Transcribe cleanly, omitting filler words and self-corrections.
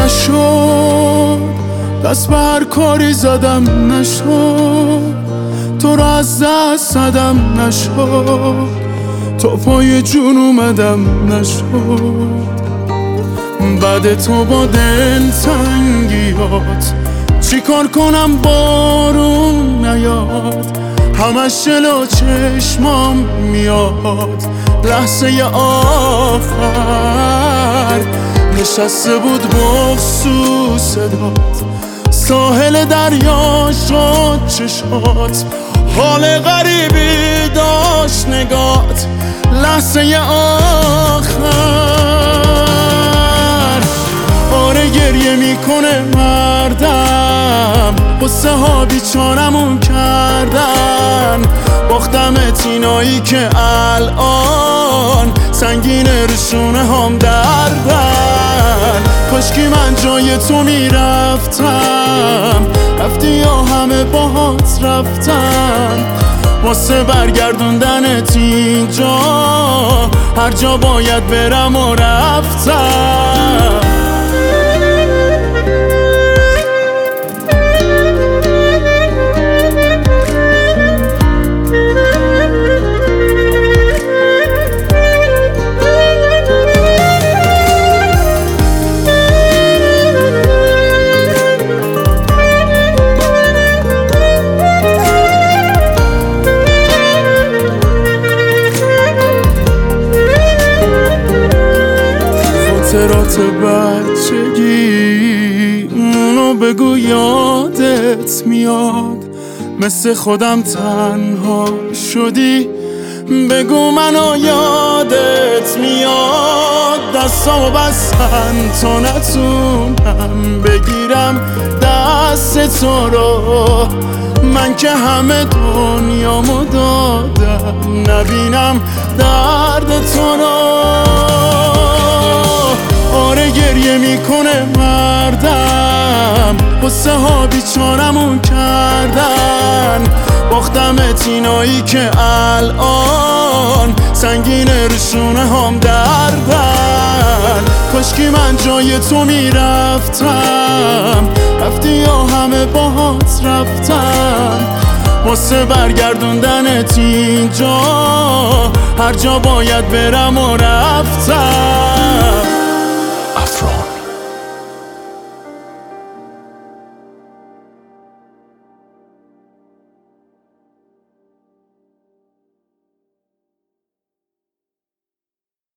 نشد، دست به هر کاری زدم نشد، تو رو از دست زدم نشد، تو پای جون اومدم نشد. بعد تو با دلتنگیات چی کار کنم بارون نیاد، همش جلو چشمام میاد لحظه آخر. نشسته بود بغض صدات، ساحل دریا شد چشات، حال غریبی داشت نگات لحظه آخر. آره گریه میکنه مردم، قصه ها بیچارمون کردن، باختمت اینایی که الان سنگینه رشونه هم دردن. کاشکی من جای تو میرفتم، رفتی یا همه باهات رفتن، واسه برگردوندنت اینجا هر جا باید برم و رفتم. خاطرات بچگی اونو بگو یادت میاد، مثل خودم تنها شدی بگو منو یادت میاد. دستامو بستن تا نتونم بگیرم دست تو رو، من که همه دنیامو دادم نبینم درد تو رو. آره گریه میکنه مردم، قصه ها بیچارمون کردن، باختمت اینایی که الان سنگینه رشونه هم دردن. کاشکی من جای تو میرفتم، رفتی یا همه باهات رفتن، واسه برگردوندنت اینجا هر جا باید برم و رفتم.